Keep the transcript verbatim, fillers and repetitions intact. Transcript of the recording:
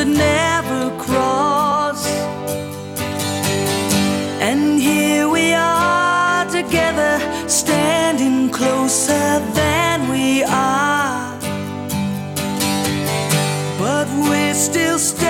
that never cross. And here we are together, standing closer than we are, but we're still